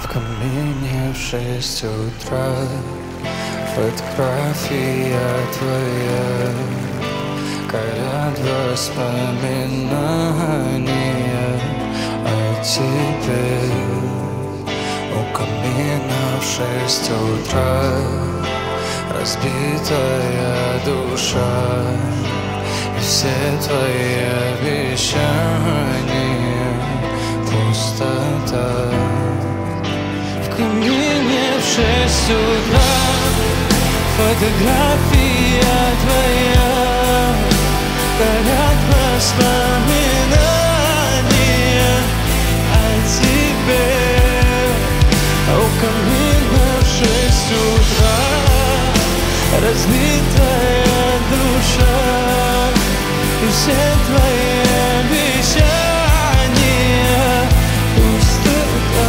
В камине в 6 утра фотография твоя, горят воспоминания о тебе. У камина в 6 утра разбитая душа, и все твои обещания пустота. В камине в 6 утра фотография твоя, горят воспоминания о тебе. У камина в 6 утра разбитая душа, и все твои обещания пустота.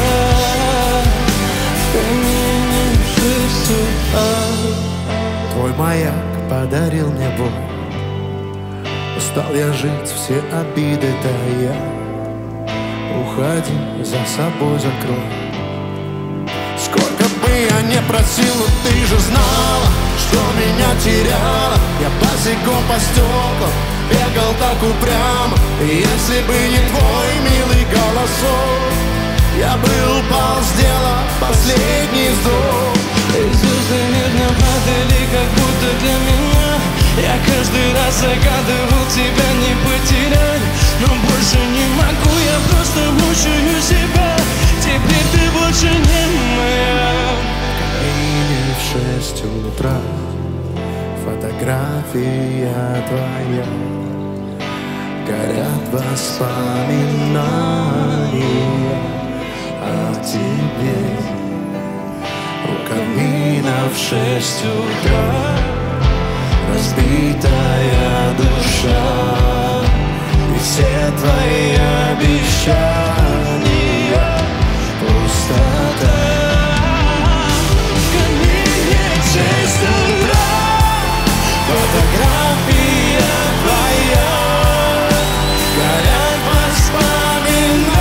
В камине в 6 утра. Твой маяк подарил мне боль, устал я жить, все обиды тая. Уходи, за собой закрой. Сколько бы я не просил, но ты же знала, что меня теряла. Я босиком по стеклам бегал так упрямо, и если бы не твой милый голосок, я бы упал, сделал последний вздох. И звезды медленно падали, как будто для меня. Я каждый раз загадывал тебя не потерять, но больше не могу, я просто мучаю себя. Теперь ты больше не моя. В 6 утра фотография твоя, горят воспоминания о тебе. У камина в 6 утра разбитая душа, и все твои обещания пустота. В камине в 6 утра фотография твоя, горят воспоминания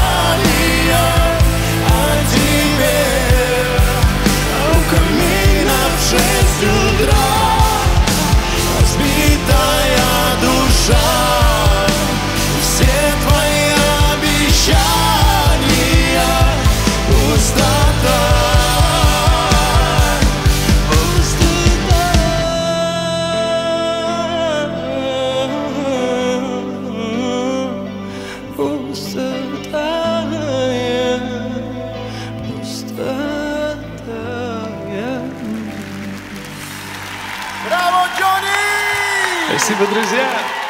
о тебе. У камина в 6 утра разбитая душа, все твои обещания пустота. Браво, Джонни! Спасибо, друзья!